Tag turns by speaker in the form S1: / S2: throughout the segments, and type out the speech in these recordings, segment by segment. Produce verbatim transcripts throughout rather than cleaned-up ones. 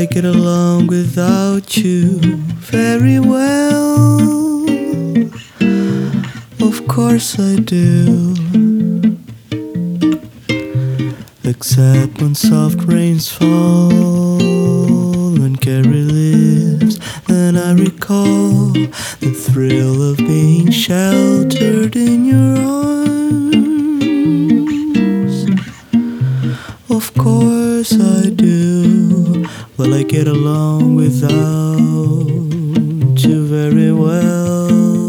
S1: get along without you very well. Of course I do. Except when soft rains fall and Carrie lives, then I recall the thrill of being sheltered in your arms. Of course I do. Well, I get along without you very well.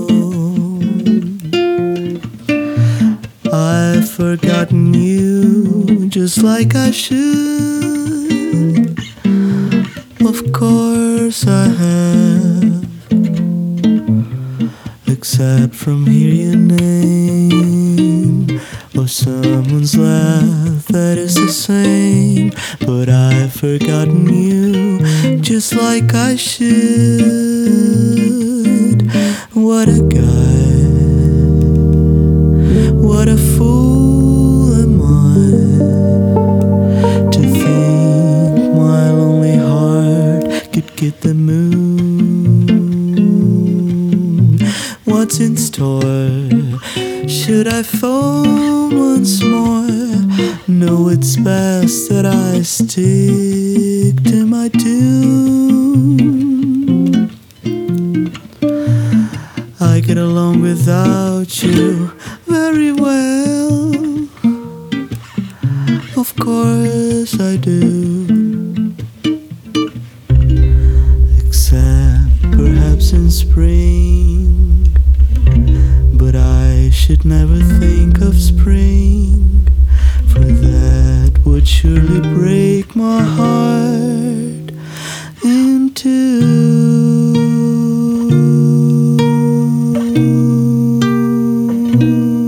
S1: I've forgotten you just like I should. Of course I have. Except from hear your name or someone's laugh, that is the same. But I've forgotten you just like I should. What a guy, what a fool am I to think my lonely heart could get the moon. What's in store? Should I phone once more? No, it's best that I stick to my tune. I get along without you very well. Of course I do. Except perhaps in spring. But I should never think of spring, for that would surely break my heart in two.